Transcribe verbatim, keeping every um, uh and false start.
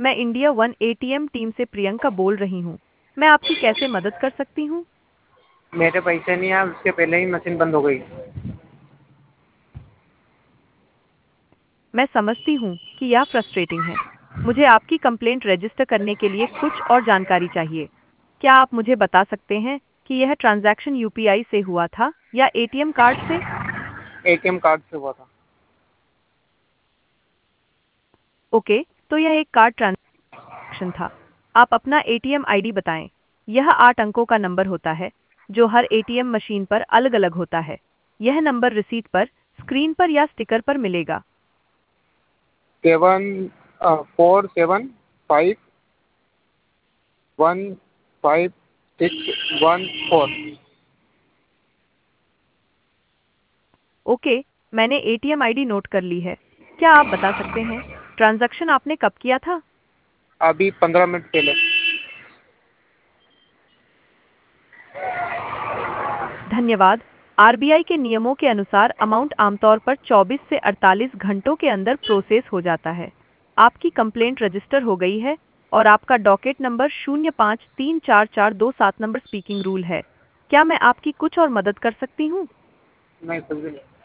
मैं India one ATM team से प्रियंका बोल रही हूँ। मैं आपकी कैसे मदद कर सकती हूँ? मेरे पैसे नहीं आए, उसके पहले ही मशीन बंद हो गई। मैं समझती हूँ कि यह फ्रस्ट्रेटिंग है। मुझे आपकी कंप्लेंट रजिस्टर करने के लिए कुछ और जानकारी चाहिए। क्या आप मुझे बता सकते हैं कि यह ट्रांजैक्शन यूपीआई से हुआ था या एटीएम कार्ड से? एटीएम कार्ड से हुआ था। ओके, तो यह एक कार्ड ट्रांजैक्शन था। आप अपना एटीएम आईडी बताएं। यह आठ अंकों का नंबर होता है जो हर एटीएम मशीन पर अलग-अलग होता है। यह नंबर रिसीट पर, स्क्रीन पर या स्टिकर पर मिलेगा। Seven four seven five one five six one four. Okay, मैंने एटीएम आईडी नोट कर ली है। क्या आप बता सकते हैं ट्रांजैक्शन आपने कब किया था? अभी पंद्रह मिनट पहले। धन्यवाद। आरबीआई के नियमों के अनुसार अमाउंट आमतौर पर चौबीस से अड़तालीस घंटों के अंदर प्रोसेस हो जाता है। आपकी कंप्लेंट रजिस्टर हो गई है और आपका डॉकेट नंबर शून्य पाँच तीन चार चार दो सात नंबर स्पीकिंग रूल है। क्या मैं आपकी कुछ और मदद कर सकती हूँ? नहीं, समझे नहीं।